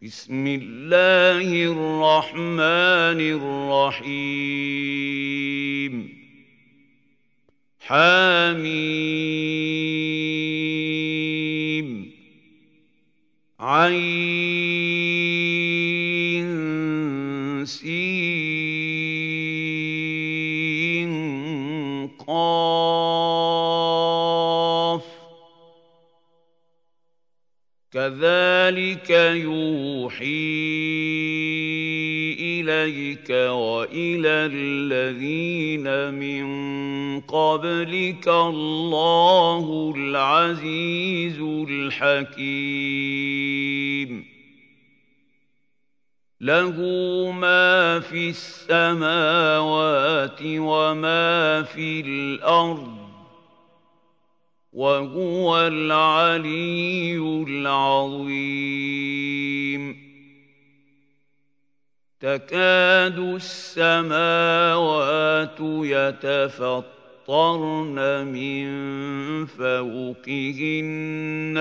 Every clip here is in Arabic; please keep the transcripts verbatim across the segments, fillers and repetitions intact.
بسم الله الرحمن الرحيم حميم عين سين قاف كذلك يوحي إليك وإلى الذين من قبلك الله العزيز الحكيم له ما في السماوات وما في الأرض وهو العلي العظيم تكاد السماوات يتفطرن من فوقهن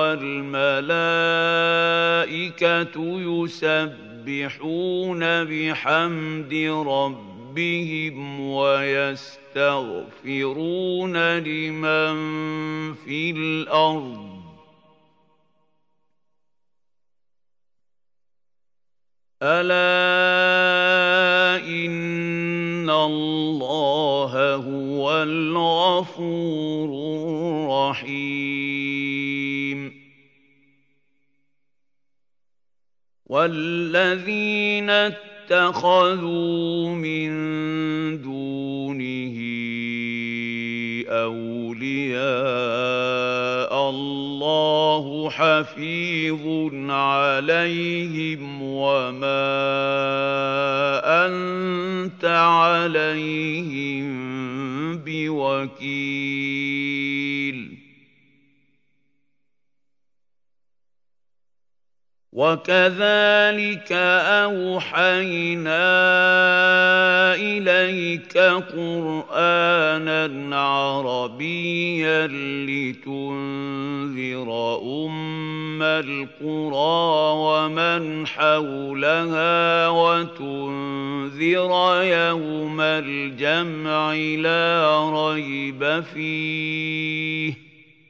والملائكة يسبحون بحمد ربهم ويستغفرون لمن في الأرض ألا إن الله هو الغفور الرحيم والذين اتخذوا من دونه أولياء الله حفيظ عليهم وما أنت عليهم بوكيل وكذلك أوحينا إليك قرآنًا عربيًّا لتنذر أم القرى ومن حولها وتنذر يوم الجمع لا ريب فيه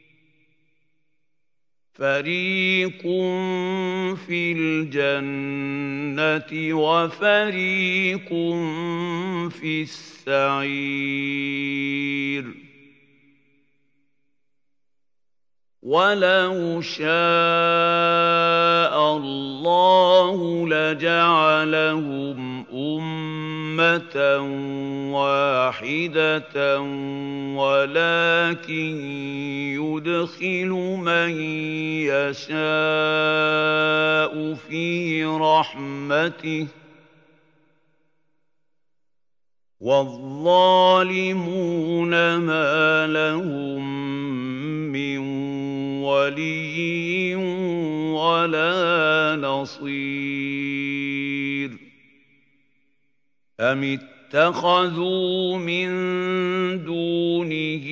فريق في الجنة وفريق في السعير ولو شاء الله لجعلهم أمة واحدة ولكن يدخل من يشاء في رحمته والظالمون ما لهم من ولي ولا نصير أم اتخذوا من دونه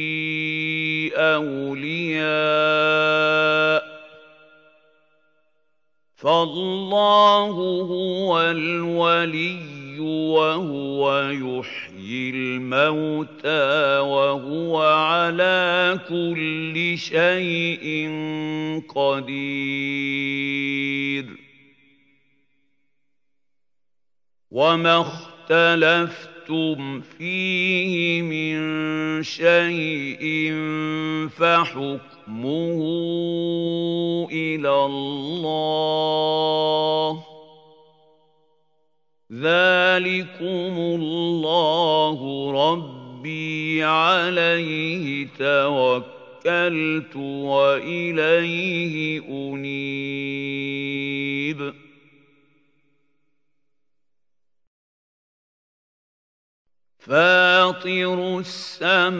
أولياء فالله هو الولي وهو يحيي الموتى وهو على كل شيء قدير وما اختلفتم فيه من شيء فحكمه إلى الله ذلكم الله ربي عليه توكلت وإليه أنيب فاطر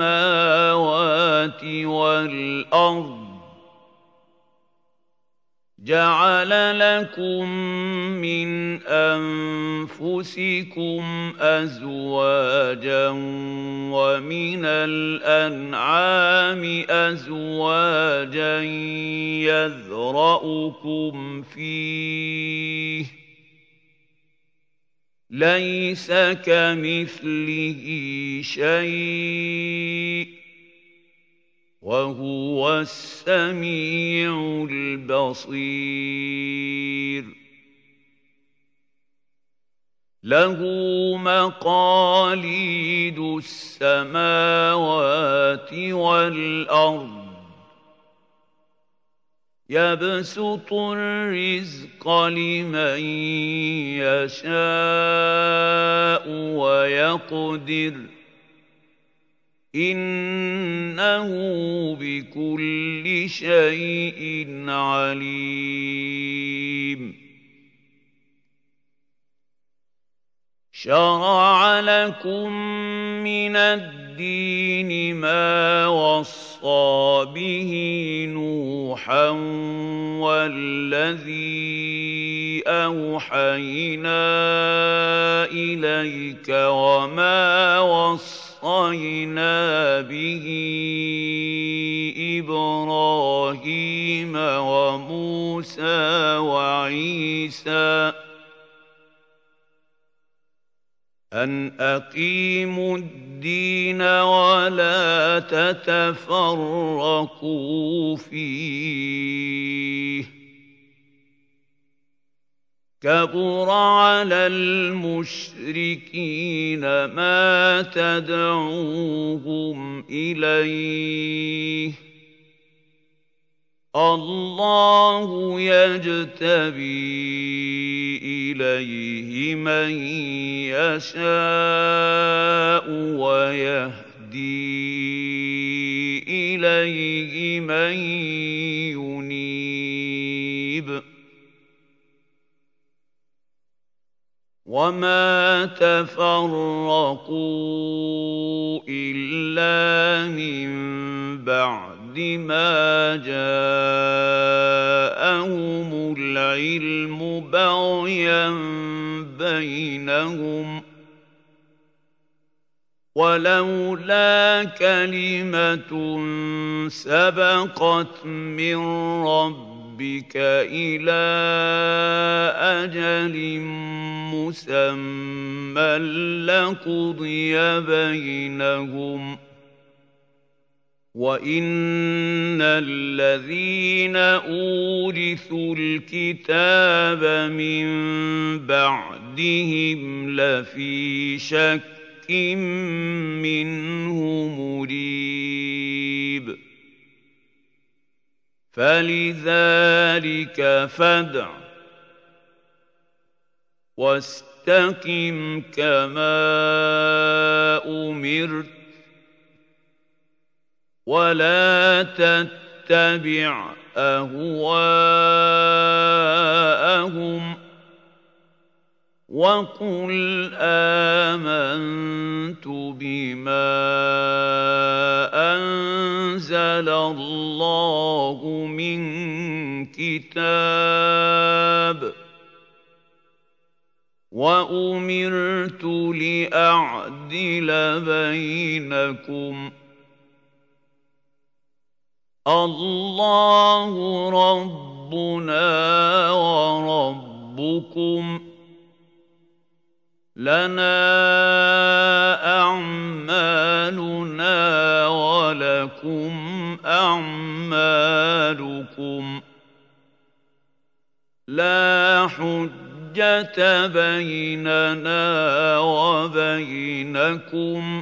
السماوات والأرض جَعَلَ لَكُم مِّنْ أَنفُسِكُمْ أَزْوَاجًا وَمِنَ الْأَنْعَامِ أَزْوَاجًا يَذْرَؤُكُمْ فِيهِ ۚ لَيْسَ كَمِثْلِهِ شَيْءٌ ۖ وَهُوَ السَّمِيعُ الْبَصِيرُ لَهُ مَقَالِيدُ السَّمَاوَاتِ وَالْأَرْضِ يَبْسُطُ الرِّزْقَ لِمَن يَشَاءُ وَيَقْدِرُ ۚ إِنَّهُ بِكُلِّ شَيْءٍ عَلِيمٌ شَرَعَ لَكُم مِّنَ الدِّينِ مَا وَصَّىٰ بِهِ نُوحًا وَالَّذِي أَوْحَيْنَا إِلَيْكَ وَمَا وَصَّيْنَا بِهِ إِبْرَاهِيمَ وَمُوسَىٰ وَعِيسَىٰ أَنْ أَقِيمُوا الدِّينَ وَلَا تَتَفَرَّقُوا فِيهِ ۚ كَبُرَ عَلَى الْمُشْرِكِينَ مَا تَدْعُوهُمْ إِلَيْهِ ۚ اللَّهُ يَجْتَبِي إِلَيْهِ مَن يَشَاءُ وَيَهْدِي إِلَيْهِ مَن يُنِيبُ وَمَا تَفَرَّقُوا إِلَّا مِن بَعْدِ مَا جَاءَهُمُ الْعِلْمُ بَغْيًا بَيْنَهُمْ ۚ وَلَوْلَا كَلِمَةٌ سَبَقَتْ مِن رَّبِّكَ إِلَىٰ أَجَلٍ مُّسَمًّى لَّقُضِيَ بَيْنَهُمْ ۚ وَإِنَّ الَّذِينَ أُورِثُوا الْكِتَابَ مِن بَعْدِهِمْ لَفِي شَكٍّ مِّنْهُ مُرِيبٍ فَلِذَٰلِكَ فَادْعُ وَاسْتَقِمْ كَمَا أُمِرْتَ وَلَا تَتَّبِعْ أَهْوَاءَهُمْ وَقُلْ آمَنتُ بِمَا أَنزَلَ اللَّهُ مِن كِتَابٍ وَأُمِرْتُ لِأَعْدِلَ بَيْنَكُمْ ۖ اللَّهُ رَبُّنَا وَرَبُّكُمْ ۖ لَنَا أَعْمَالُنَا وَلَكُمْ أَعْمَالُكُمْ ۖ لَا حُجَّةَ بَيْنَنَا وَبَيْنَكُمْ ۖ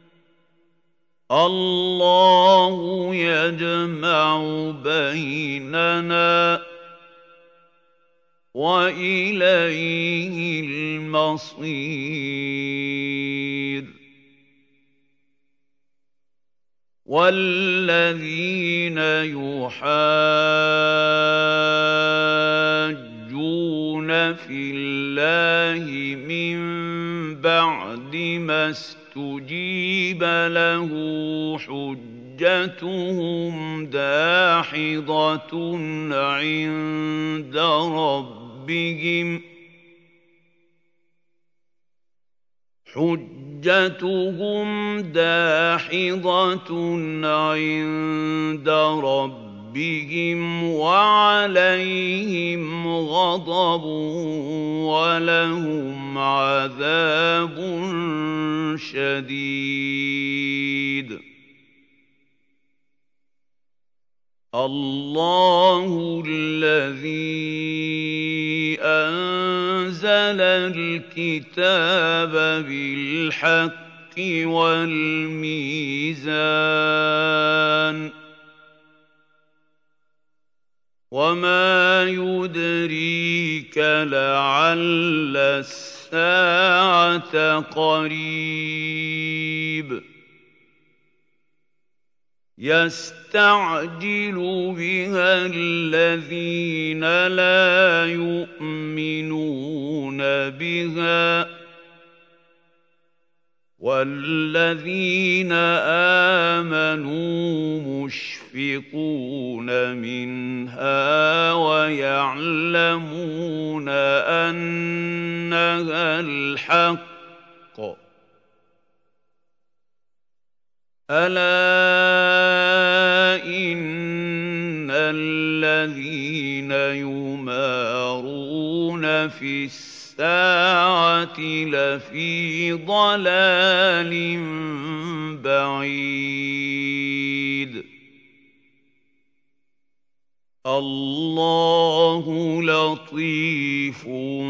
اللَّهُ يَجْمَعُ بَيْنَنَا ۖ وَإِلَيْهِ الْمَصِيرُ وَالَّذِينَ يُحَاجُّونَ فِي اللَّهِ مِن بَعْدِ مَا اسْتُجِيبَ لَهُ حُجَّتُهُمْ حجتهم داحضة عند ربهم حجتهم داحضة عند ربهم وعليهم غضب ولهم عذاب شديد. الله الذي أنزل الكتاب بالحق والميزان وما يدريك لعل الساعة قريب يستعجل بها الذين لا يؤمنون بها والذين آمنوا مشفقون منها ويعلمون أنها الحق ألا إن الذين يمارون في الساعة لفي ضلال بعيد. الله لطيف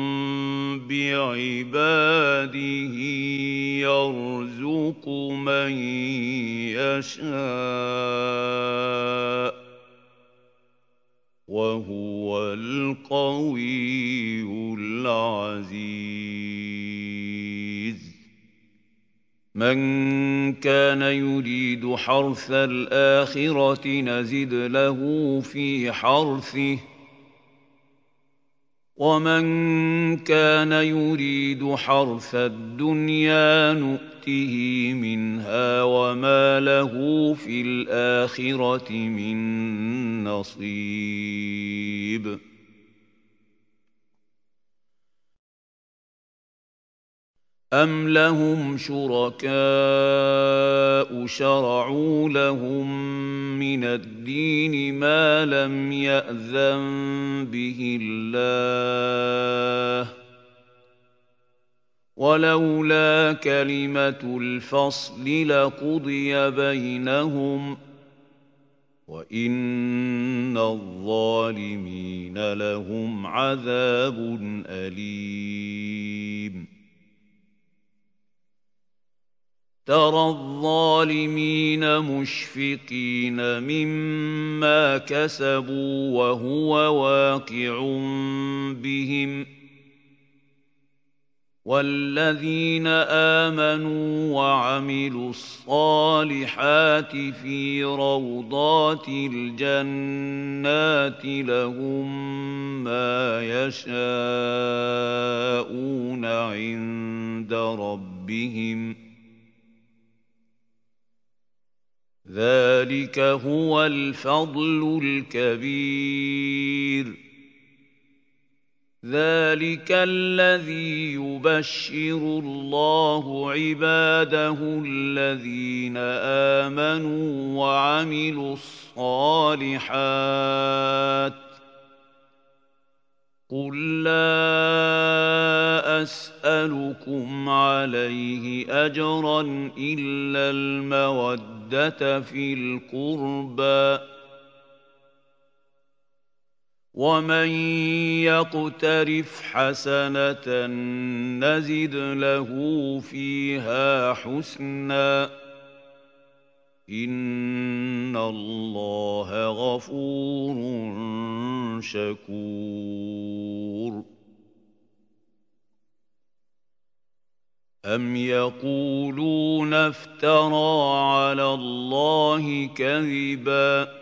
بعباده يرزق من يشاء وهو القوي العزيز. من كان يريد حرث الآخرة نزد له في حرثه ومن كان يريد حرث الدنيا نؤته منها وما له في الآخرة من نصيب. أم لهم شركاء شرعوا لهم من الدين ما لم يأذن به الله ولولا كلمة الفصل لقضي بينهم وإن الظالمين لهم عذاب أليم. ترى الظالمين مشفقين مما كسبوا وهو واقع بهم والذين آمنوا وعملوا الصالحات في روضات الجنات لهم ما يشاءون عند ربهم ذلك هو الفضل الكبير. ذلك الذي يبشر الله عباده الذين آمنوا وعملوا الصالحات قل لا أسألكم عليه أجرا إلا المودة في القربى ومن يقترف حسنة نزد له فيها حسنا إن الله غفور شكور. أم يقولون افترى على الله كذبا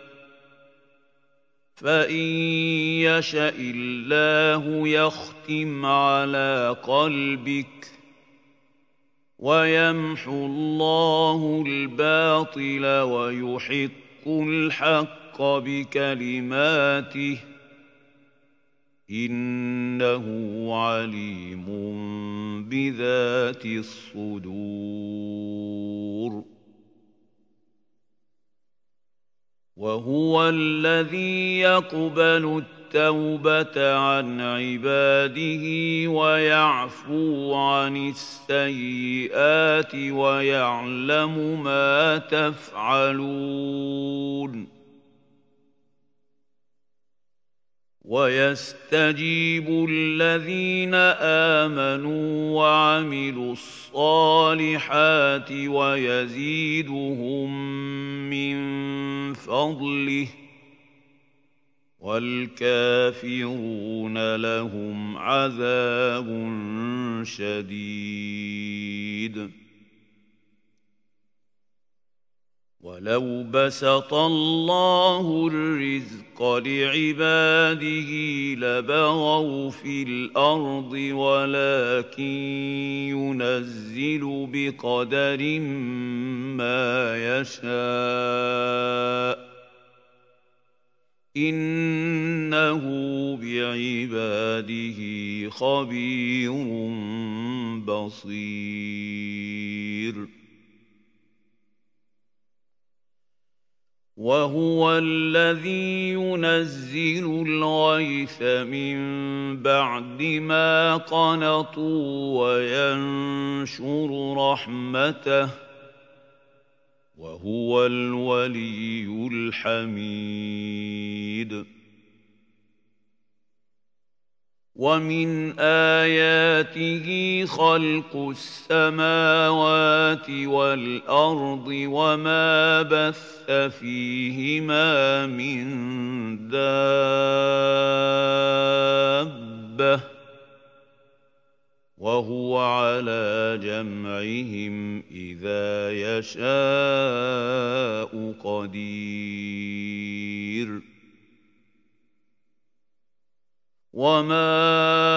فإن يشأ الله يختم على قلبك وَيَمْحُو اللَّهُ الْبَاطِلَ وَيُحِقُّ الْحَقَّ بِكَلِمَاتِهِ ۚ إِنَّهُ عَلِيمٌ بِذَاتِ الصُّدُورِ وَهُوَ الَّذِي يَقْبَلُ التَّوْبَةَ عَنْ عِبَادِهِ وَيَعْفُو عَنِ السَّيِّئَاتِ وَيَعْلَمُ مَا تَفْعَلُونَ وَيَسْتَجِيبُ الَّذِينَ آمَنُوا وَعَمِلُوا الصَّالِحَاتِ وَيَزِيدُهُم مِّن فَضْلِهِ ۖ وَالْكَافِرُونَ لَهُمْ عَذَابٌ شَدِيدٌ وَلَوْ بَسَطَ اللَّهُ الرِّزْقَ لِعِبَادِهِ لَبَغَوْا فِي الْأَرْضِ وَلَٰكِن يُنَزِّلُ بِقَدَرٍ مَّا يَشَاءُ ۚ إِنَّهُ بِعِبَادِهِ خَبِيرٌ بَصِيرٌ وَهُوَ الَّذِي يُنَزِّلُ الْغَيْثَ مِن بَعْدِ مَا قَنَطُوا وَيَنشُرُ رَحْمَتَهُ ۚ وَهُوَ الْوَلِيُّ الْحَمِيدُ وَمِنْ آيَاتِهِ خَلْقُ السَّمَاوَاتِ وَالْأَرْضِ وَمَا بَثَّ فِيهِمَا مِن دَابَّةٍ ۚ وَهُوَ عَلَىٰ جَمْعِهِمْ إِذَا يَشَاءُ قَدِيرٌ وَمَا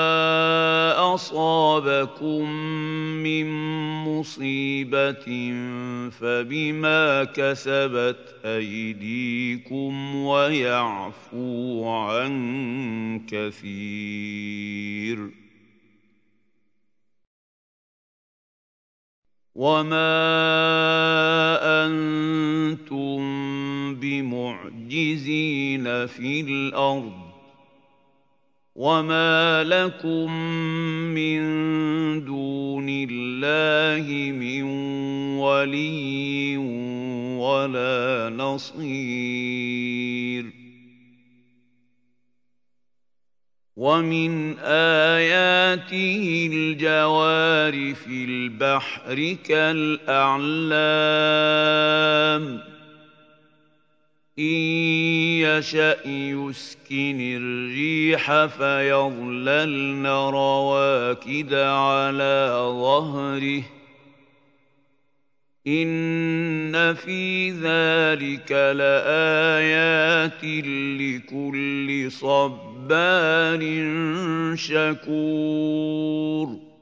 أَصَابَكُم مِّن مُّصِيبَةٍ فَبِمَا كَسَبَتْ أَيْدِيكُمْ وَيَعْفُو عَن كَثِيرٍ وَمَا أَنتُم بِمُعْجِزِينَ فِي الْأَرْضِ وَمَا لَكُم مِّن دُونِ اللَّهِ مِن وَلِيٍّ وَلَا نَصِيرٍ وَمِنْ آيَاتِهِ الْجَوَارِ فِي الْبَحْرِ كَالْأَعْلَامِ إِن يَشَأْ يُسْكِنِ الرِّيحَ فَيَظْلَلْنَ رَوَاكِدَ عَلَىٰ ظَهْرِهِ ۚ إِنَّ فِي ذَٰلِكَ لَآيَاتٍ لِّكُلِّ صَبَّارٍ شَكُورٍ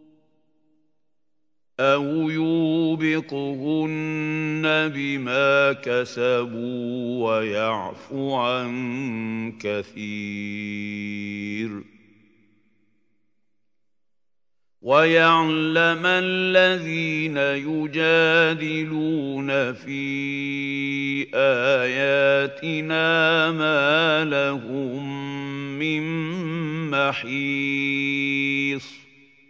أَوْ يُوبِقْهُنَّ بِمَا كَسَبُوا وَيَعْفُ عَن كَثِيرٍ وَيَعْلَمَ الَّذِينَ يُجَادِلُونَ فِي آيَاتِنَا مَا لَهُم مِّن مَّحِيصٍ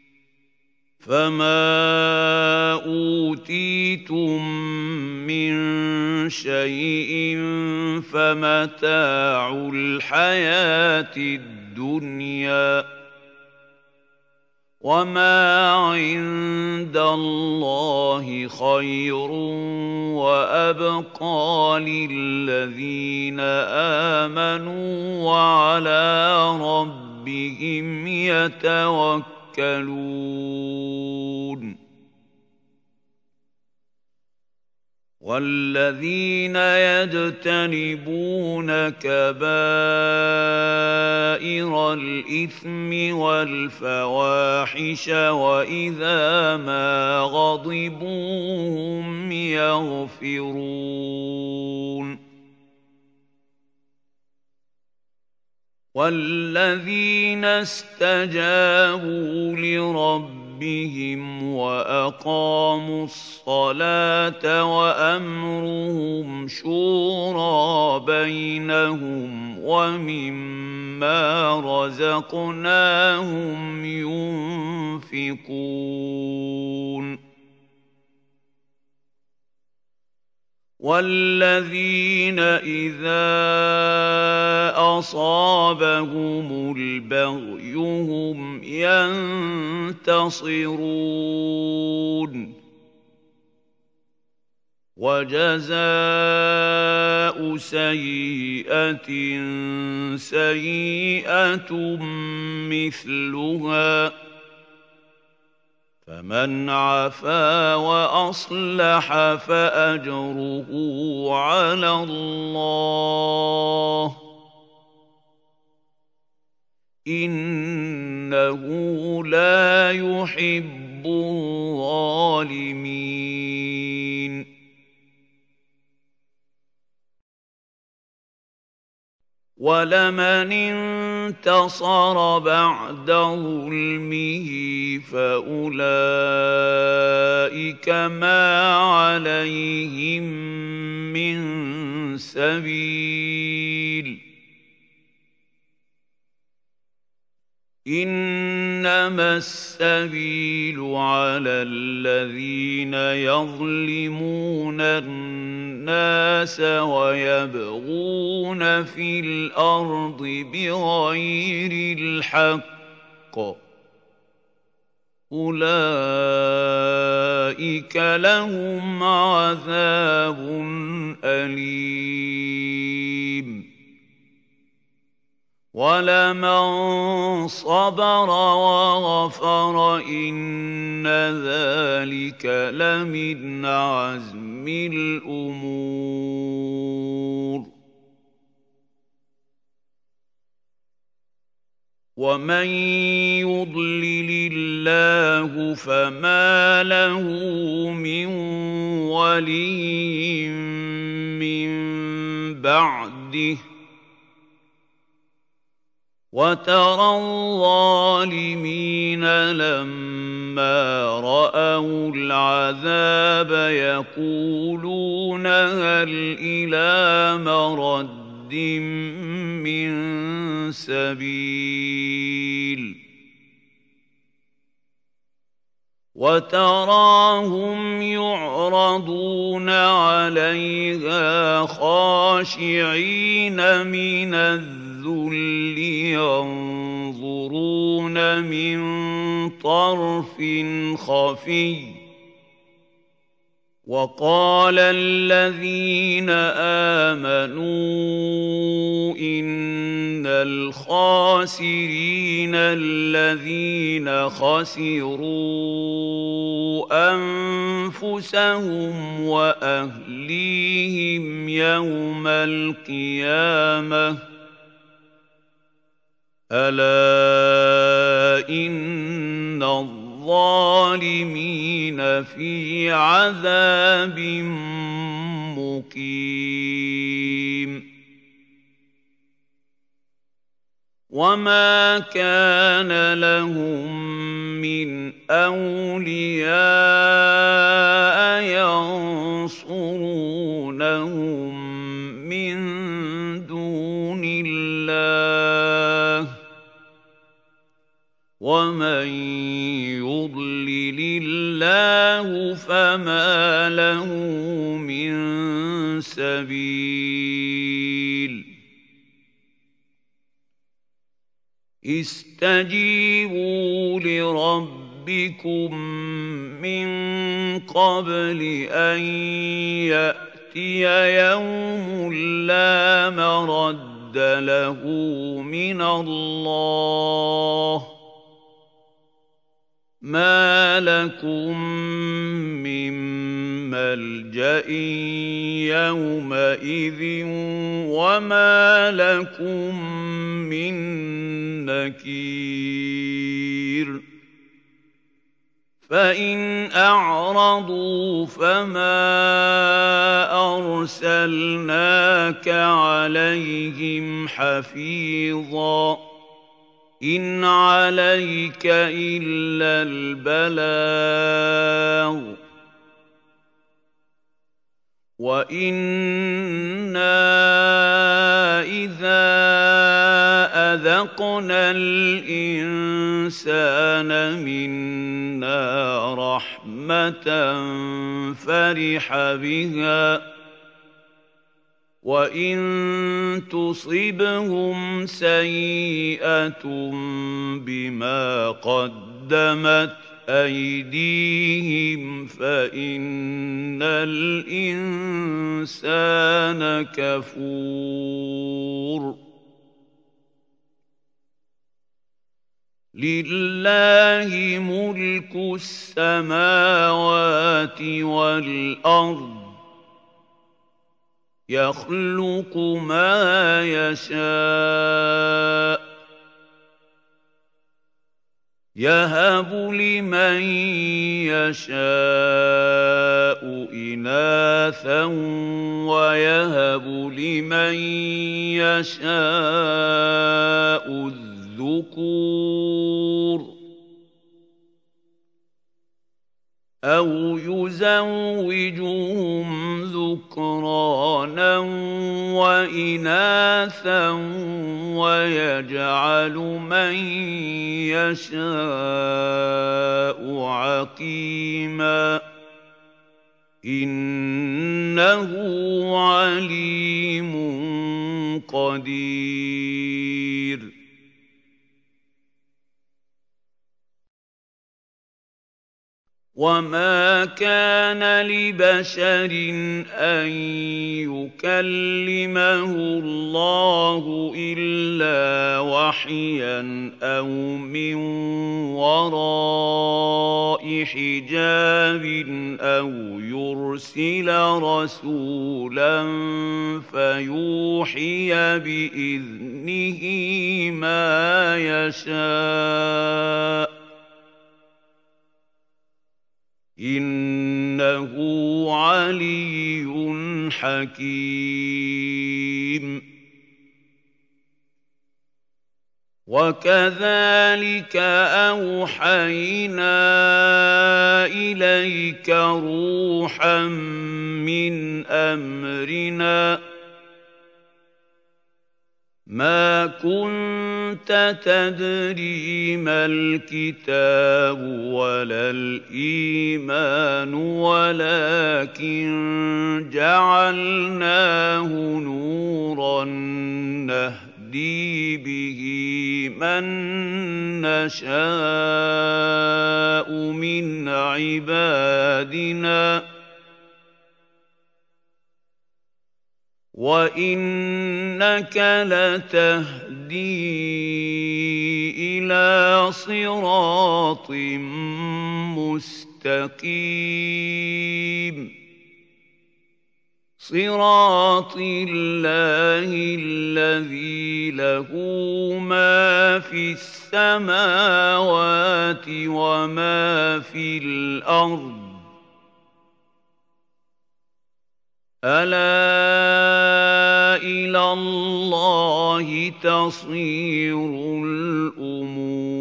فَمَا أُوتِيتُم مِّن شَيْءٍ فَمَتَاعُ الْحَيَاةِ الدُّنْيَا ۖ وَمَا عِندَ اللَّهِ خَيْرٌ وَأَبْقَىٰ لِلَّذِينَ آمَنُوا وَعَلَىٰ رَبِّهِمْ يَتَوَكَّلُونَ. يَتَوَكَّلُونَ. وَالَّذِينَ يَجْتَنِبُونَ كَبَائِرَ الْإِثْمِ وَالْفَوَاحِشَ وَإِذَا مَا غَضِبُوا هُمْ يَغْفِرُونَ وَالَّذِينَ اسْتَجَابُوا لِرَبِّهِمْ وَأَقَامُوا الصَّلَاةَ وَأَمْرُهُمْ شُورَىٰ بَيْنَهُمْ وَمِمَّا رَزَقْنَاهُمْ يُنفِقُونَ وَالَّذِينَ إِذَا أَصَابَهُمُ الْبَغْيُ هُمْ يَنتَصِرُونَ وَجَزَاءُ سَيِّئَةٍ سَيِّئَةٌ مِثْلُهَا فَمَنْ عَفَا وَأَصْلَحَ فَأَجْرُهُ عَلَى اللَّهِ إِنَّهُ لَا يُحِبُّ الظَّالِمِينَ وَلَمَنِ انتَصَرَ بَعْدَ ظُلْمِهِ فَأُولَٰئِكَ مَا عَلَيْهِم مِّن سَبِيلٍ إِنَّمَا السَّبِيلُ عَلَى الَّذِينَ يَظْلِمُونَ النَّاسَ وَيَبْغُونَ فِي الْأَرْضِ بِغَيْرِ الْحَقِّ أُولَٰئِكَ لَهُمْ عَذَابٌ أَلِيمٌ وَلَمَن صَبَرَ وَغَفَرَ إِنَّ ذَٰلِكَ لَمِنْ عَزْمِ الْأُمُورِ وَمَن يُضْلِلِ اللَّهُ فَمَا لَهُ مِن وَلِيٍّ مِّن بَعْدِهِ وَتَرَى الظَّالِمِينَ لَمَّا رَأَوُا الْعَذَابَ يَقُولُونَ هَلْ إِلَىٰ مَرَدٍّ مِّن سَبِيلٍ وَتَرَاهُمْ يُعْرَضُونَ عَلَيْهَا خَاشِعِينَ مِنَ الذُّلِّ يَنظُرُونَ مِن طَرْفٍ خَفِيٍّ وَقَالَ الَّذِينَ آمَنُوا إِنَّ الْخَاسِرِينَ الَّذِينَ خَسِرُوا أَنفُسَهُمْ وَأَهْلِيهِمْ يَوْمَ الْقِيَامَةِ أَلَا إِنَّ الظَّالِمِينَ فِي عَذَابٍ مُّقِيمٍ وَمَا كَانَ لَهُم مِّنْ أَوْلِيَاءَ يَنصُرُونَهُم مِّن دُونِ اللَّهِ وَمَن يُضْلِلِ اللَّهُ فَمَا لَهُ مِن سَبِيلٍ اسْتَجِيبُوا لِرَبِّكُم مِّن قَبْلِ أَن يَأْتِيَ يَوْمٌ لَّا مَرَدَّ لَهُ مِنَ اللَّهِ مَا لَكُم مِّن مَلْجَإٍ يَوْمَئِذٍ وَمَا لَكُم مِّن نَّكِيرٍ فَإِنْ أَعْرَضُوا فَمَا أَرْسَلْنَاكَ عَلَيْهِمْ حَفِيظًا ۖ إِنْ عَلَيْكَ إِلَّا الْبَلَاغُ ۗ وَإِنَّا إِذَا أَذَقْنَا الْإِنسَانَ مِنَّا رَحْمَةً فَرِحَ بِهَا ۖ وَإِن تُصِبْهُمْ سَيِّئَةٌ بِمَا قَدَّمَتْ أَيْدِيهِمْ فَإِنَّ الْإِنسَانَ كَفُورٌ لِلَّهِ مُلْكُ السَّمَاوَاتِ وَالْأَرْضِ يَخْلُقُ مَا يَشَاءُ ۚ يَهَبُ لِمَن يَشَاءُ إِنَاثًا وَيَهَبُ لِمَن يَشَاءُ الذُّكُورَ أَوْ يُزَوِّجُهُمْ ذُكْرَانًا وَإِنَاثًا وَيَجْعَلُ مَن يَشَاءُ عَقِيمًا ۚ إِنَّهُ عَلِيمٌ قَدِيرٌ وَمَا كَانَ لِبَشَرٍ أَن يُكَلِّمَهُ اللَّهُ إِلَّا وَحْيًا أَوْ مِن وَرَاءِ حِجَابٍ أَوْ يُرْسِلَ رَسُولًا فَيُوحِيَ بِإِذْنِهِ مَا يَشَاءُ ۚ إِنَّهُ عَلِيٌّ حَكِيمٌ وَكَذَٰلِكَ أَوْحَيْنَا إِلَيْكَ رُوحًا مِّنْ أَمْرِنَا ۚ مَا كُنتَ تَدْرِي مَا الْكِتَابُ وَلَا الْإِيمَانُ وَلَٰكِن جَعَلْنَاهُ نُورًا نَّهْدِي بِهِ مَن نَّشَاءُ مِنْ عِبَادِنَا ۚ وَإِنَّكَ لَتَهْدِي إِلَىٰ صِرَاطٍ مُّسْتَقِيمٍ صِرَاطِ اللَّهِ الَّذِي لَهُ مَا فِي السَّمَاوَاتِ وَمَا فِي الْأَرْضِ ۗ أَلَا إِلَى اللَّهِ تَصِيرُ الْأُمُورُ